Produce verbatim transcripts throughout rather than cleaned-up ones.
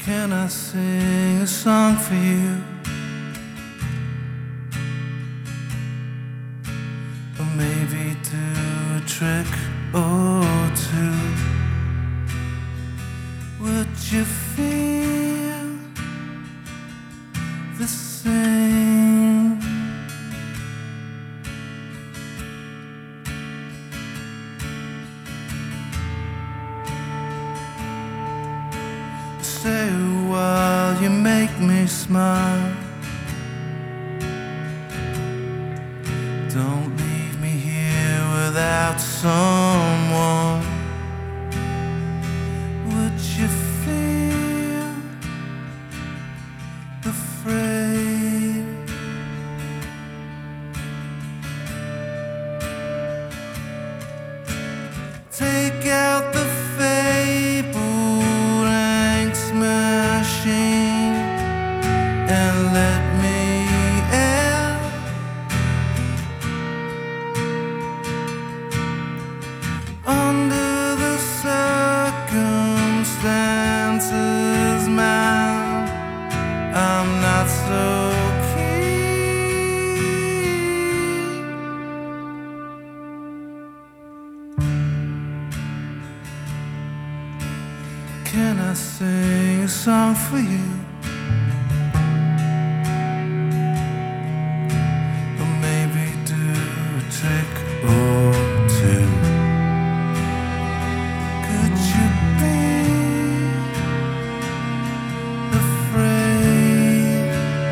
Can I sing a song for you? Or maybe do a trick or two? Would you feel the same? Stay a while, you make me smile. Don't leave me here without someone. Would you feel afraid? Take out the fabled angst machine and let me in. Under the circumstances, man, I'm not so keen. Can I sing a song for you? Or maybe do a trick or two? Could you be afraid?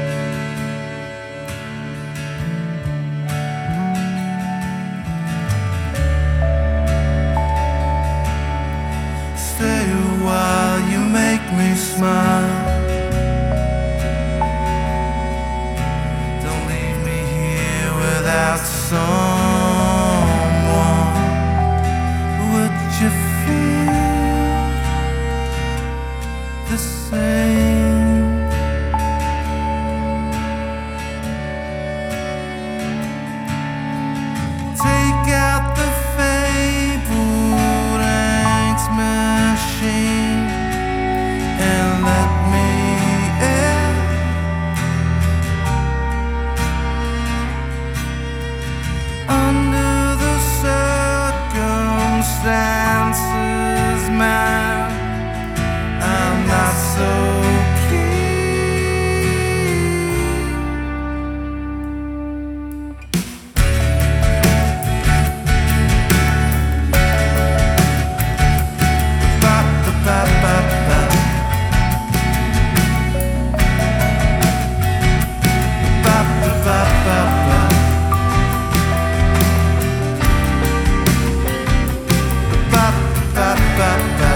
Stay a while, you make me smile. Don't leave me here without someone. Would you feel the same? Take out the fabled angst machine and let me in. Under the circumstances, man, I'm not so keen. Ba ba ba ba ba. Ba ba ba ba ba. Ba ba ba ba.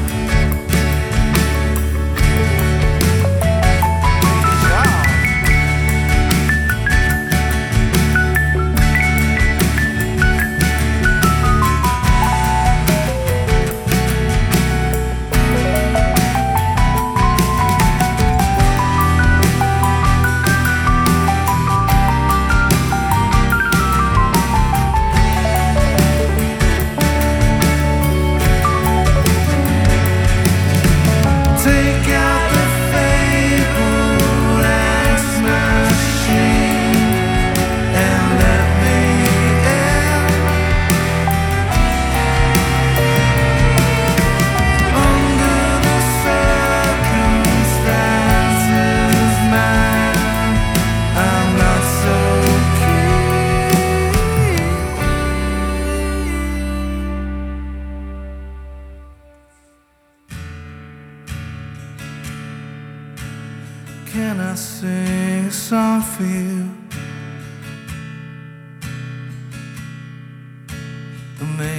Take out the fabled angst machine and let me in. Under the circumstances, man, I'm not so keen. Can I sing a song for you? Or maybe